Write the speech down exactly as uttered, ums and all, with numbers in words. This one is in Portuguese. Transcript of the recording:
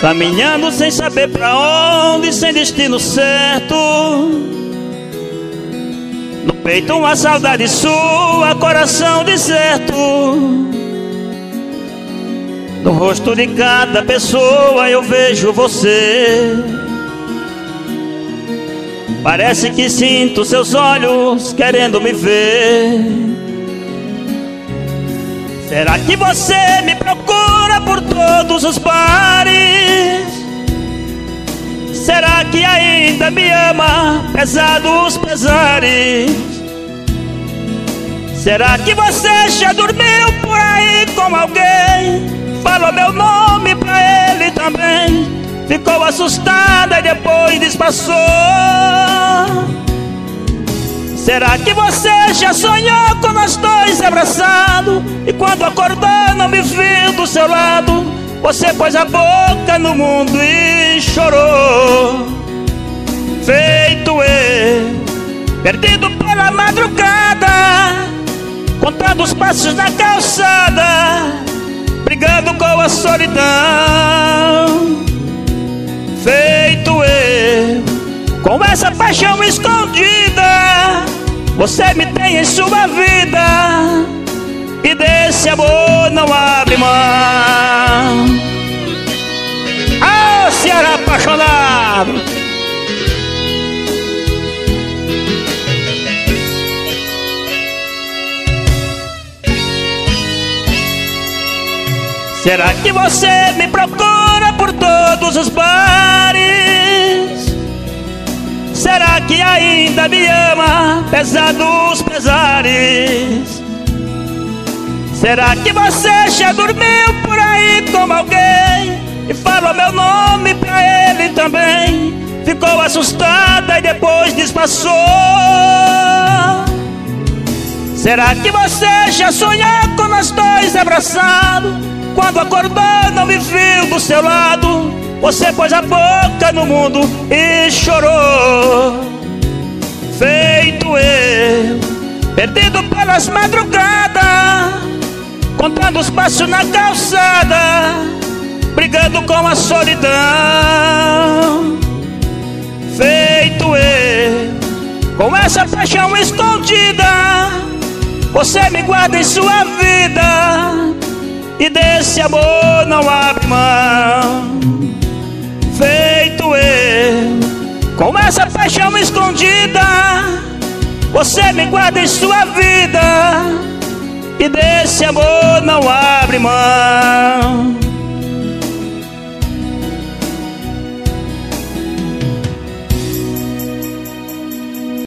caminhando sem saber pra onde, sem destino certo. No peito uma saudade sua, coração deserto. No rosto de cada pessoa eu vejo você. Parece que sinto seus olhos querendo me ver. Será que você me procura por todos os bares? Será que ainda me ama, pesados pesares? Será que você já dormiu por aí com alguém? Falou meu nome pra ele também. Ficou assustada e depois despassou. Será que você já sonhou com nós dois abraçados? E quando acordou não me viu do seu lado. Você pôs a boca no mundo e chorou. Feito eu, perdido pela madrugada, contando os passos na calçada, brigando com a solidão. Feito eu, com essa paixão escondida, você me tem em sua vida, e desse amor não abre mão. Ah, Ceará apaixonado! Será que você me procura por todos os bares? Será que ainda me ama, pesados pesares? Será que você já dormiu por aí com alguém? E falou meu nome pra ele também. Ficou assustada e depois despassou. Será que você já sonhou com nós dois abraçados? Quando acordou não me viu do seu lado. Você pôs a boca no mundo e chorou. Feito eu, perdido pelas madrugadas, contando os passos na calçada, brigando com a solidão. Feito eu, com essa paixão escondida, você me guarda em sua vida, e desse amor não abre mão. Feito eu, com essa paixão escondida, você me guarda em sua vida, e desse amor não abre mão.